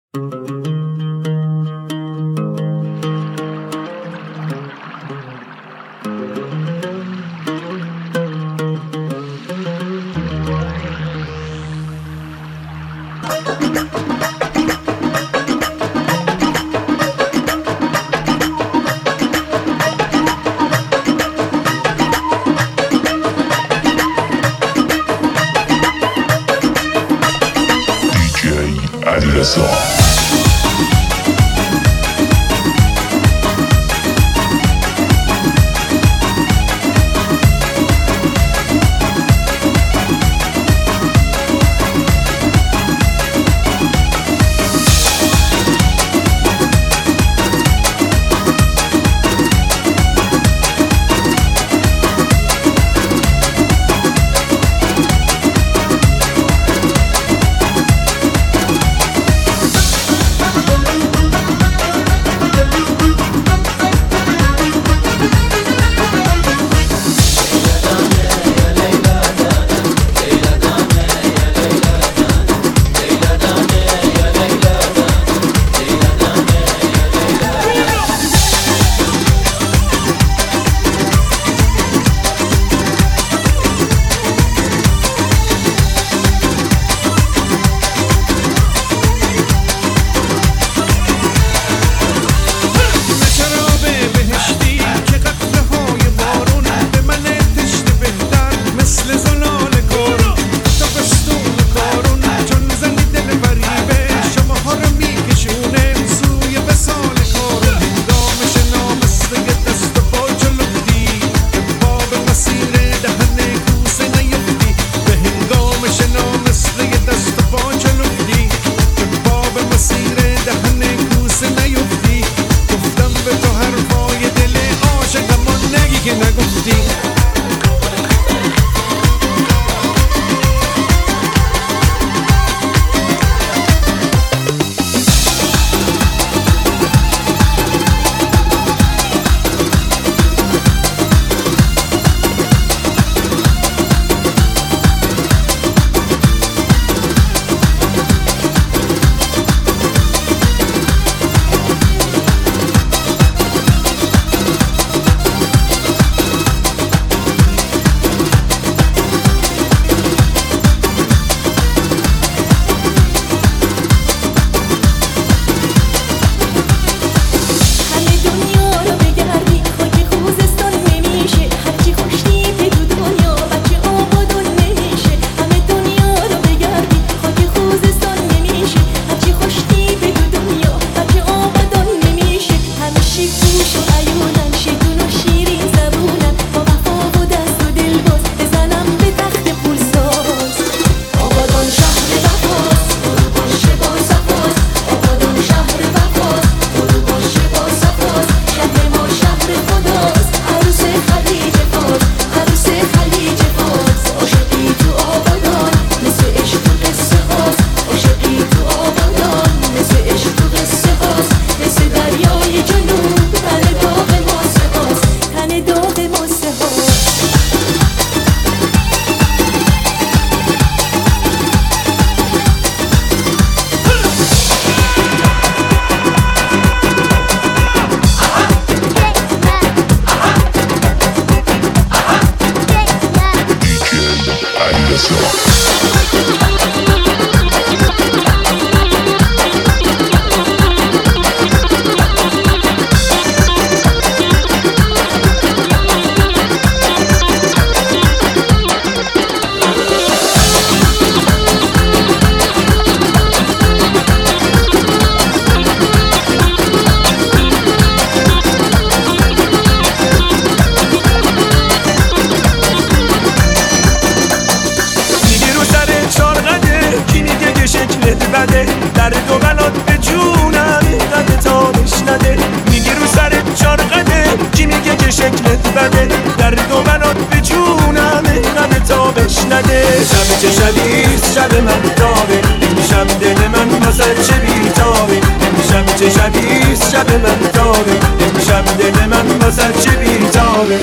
چه شبیست شب من تابه امشب دل من واسه چه بیتابه امشب چه شبیست شب من تابه امشب دل من واسه چه بیتابه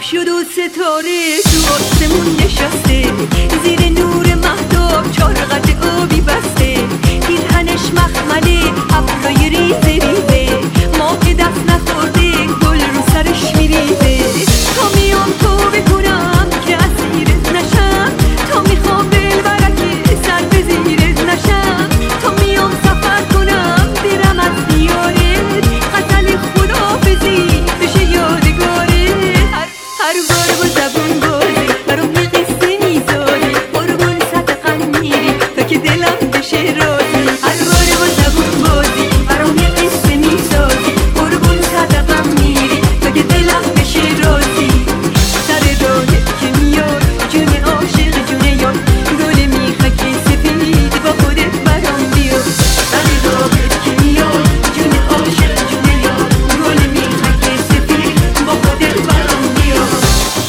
شد و ستاره تو آسمون نشسته، زیر نور مهتاب چارقد آبی بسته، پیرهنش مخمله ابرای ریزه ریزه، ما که دست نخورده گل رو سرش میریزه. تا میام تو بکنم که اسیرت نشم، تا میخوام دلبرک سر به زیرت نشم، تا میام سفر کنم برم از دیارت، غزل خداحافظی بشه یادگاره. هر بار با زبون بازی برام یه قصه میذاری، قربون صدقم میری تا که دلم بشه راضی. هر بار با زبون بازی برام یه قصه میذاری، قربون صدقم میری تا که دلم بشه راضی. سر راهت که میاد جون عاشق جون یاد، گل میخک سفید با خودت برام بیاد. سر راهت که میاد جون عاشق جون یاد، گل میخک سفید با خودت برام بیاد.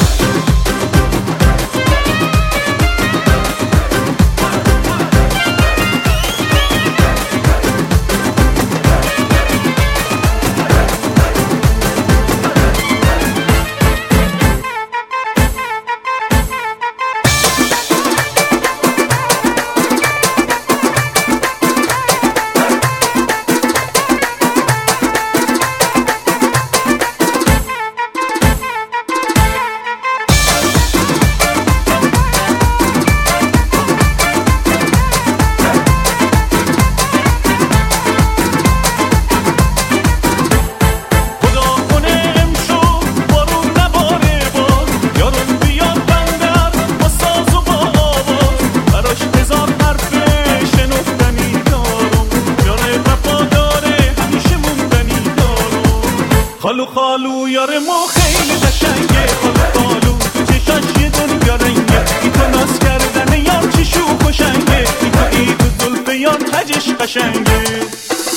خالو خالو یار ما خیلی قشنگه، خالو خالو تو چشاش یه دنیا رنگه، این تو ناز کردن یار چی شوخ و شنگه، این تو زلف یار تجش قشنگه.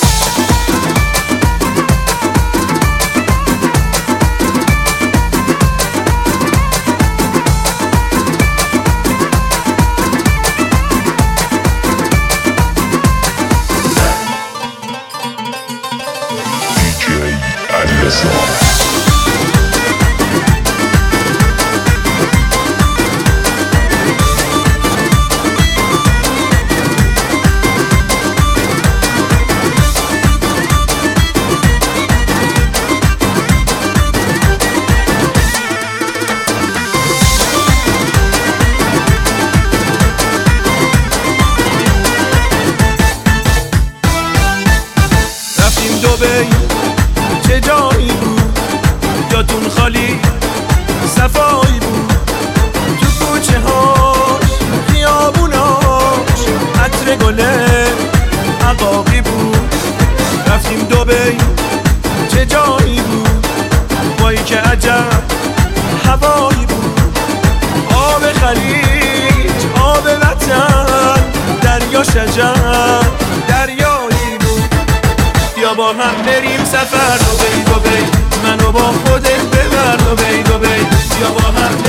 دبی چه جایی بود، یادون خالی صفایی بود، تو کوچه هاش خیابوناش عطر گله عقاقی بود. رفتیم دبی چه جایی بود، وای که عجب هوایی بود، آب خلیج آب وطن دریا شجر دریایی بود. یا با هم بریم سفر دبی دبی، منو با خودت ببر دبی دبی، یا با هم